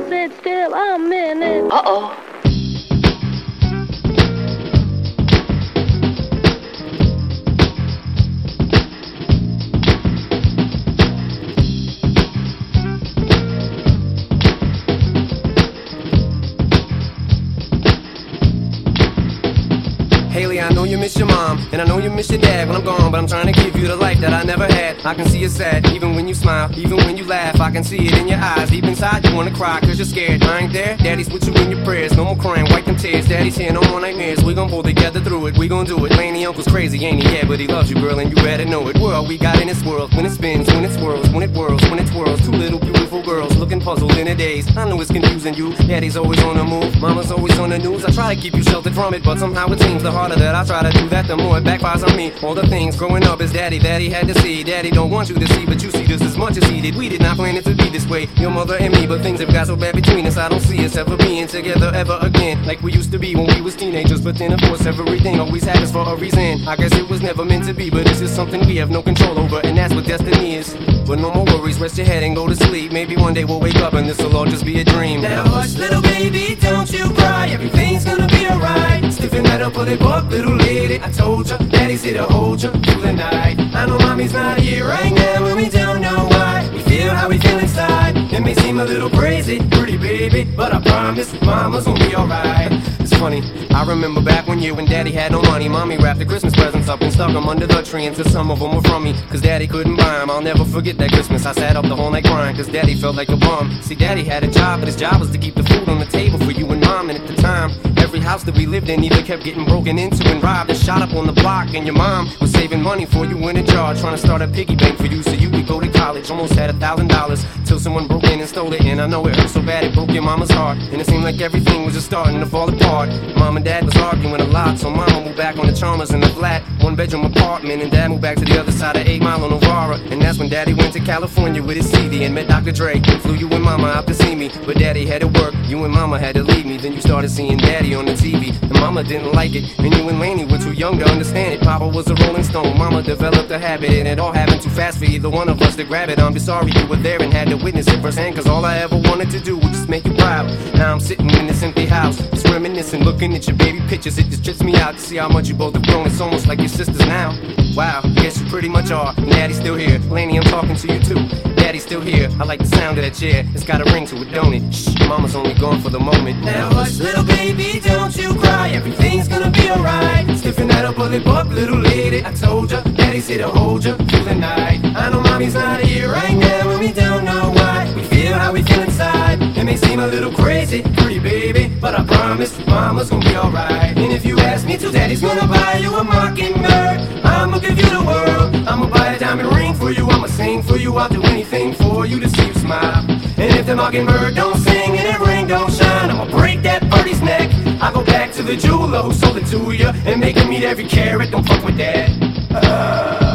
sit still a minute. Uh-oh. Haley, I know you miss your mom, and I know you miss your dad when I'm gone, but I'm trying to give you the life that I never had. I can see you sad, even when you smile, even when you laugh. I can see it in your eyes, deep inside you wanna cry, cause you're scared. I ain't there, daddy's with you in your prayers. No more crying, wipe them tears, daddy's here, no more nightmares. We gon' pull together through it, we gon' do it. Laney uncle's crazy, ain't he? Yeah, but he loves you, girl, and you better know it. We're all we got in this world, when it spins, when it swirls, when it whirls, when it twirls. Two little beautiful girls, looking puzzled in a daze. I know it's confusing you, daddy's always on the move, mama's always on the news. I try to keep you sheltered from it, but somehow it seems the harder that I try to do that, the more it backfires on me. All the things growing up as daddy had to see. Daddy don't want you to see, but you see just as much as he did. We did not plan it to be this way, your mother and me, but things have got so bad between us. I don't see us ever being together ever again, like we used to be when we was teenagers. But then of course everything always happens for a reason. I guess it was never meant to be, but it's just something we have no control over, and that's what destiny is. But no more worries, rest your head and go to sleep. Maybe one day we'll wake up and this'll all just be a dream. Now hush, little baby, don't you cry. Everything's gonna be alright. Stiffen that up, pull it up, little lady. I told you, daddy's here to hold you through the night. I know mommy's not here right now, and we don't know why. We feel how we feel inside. It may seem a little crazy, pretty baby, but I promise mama's gonna be alright. It's funny, I remember back when daddy had no money. Mommy wrapped the Christmas presents up and stuck them under the tree, and some of them were from me, cause daddy couldn't buy them. I'll never forget that Christmas. I sat up the whole night crying, cause daddy felt like a bum. See, daddy had a job, but his job was to keep the food on the table for you and mom. And at the time, every house that we lived in either kept getting broken into and robbed and shot up on the block. And your mom was saving money for you in a jar, trying to start a piggy bank for you so you could go to college. Almost had $1,000 till someone broke in and stole it. And I know it hurt so bad it broke your mama's heart, and it seemed like everything was just starting to fall apart. Mom and dad was arguing a lot, so mama moved back on the Chalmers in a flat, one-bedroom apartment, and dad moved back to the other side of 8 Mile on Novara. And that's when daddy went to California with his CD and met Dr. Dre, and flew you and mama out to see me. But daddy had to work, you and mama had to leave me. Then you started seeing daddy on the TV, and mama didn't like it, and you and Laney were too young to understand it. Papa was a rolling stone, mama developed a habit, and it all happened too fast for either one of us to grab it. I'm just sorry you were there and had to witness it firsthand, cause all I ever wanted to do was just make you proud. Now I'm sitting in this empty house, just reminiscing, looking at your baby pictures. It just trips me out to see how much you both have grown. It's almost like your sisters now. Wow, guess you pretty much are. And daddy's still here. Laney, I'm talking to you too. Daddy's still here. I like the sound of that chair. It's got a ring to it, don't it? Shh, mama's only gone for the moment. Now hush, little baby, don't you cry. Everything's gonna be alright. Stiffen that up, pull it up, little lady. I told you, daddy's here to hold you through the night. I know mommy's not here right now, and we don't know why. We feel how we feel inside. It may seem a little crazy, pretty baby, but I promise mama's gonna be alright. And if you ask me to, daddy's gonna buy you a mockingbird. I'ma give you the world. I'ma buy a diamond ring for you. I'ma sing for you. I'll do anything for you to see you smile. And if the mockingbird don't sing and that ring don't shine, I'ma break that birdie's neck. I go back to the jeweler who sold it to you and make him eat every carat. Don't fuck with that.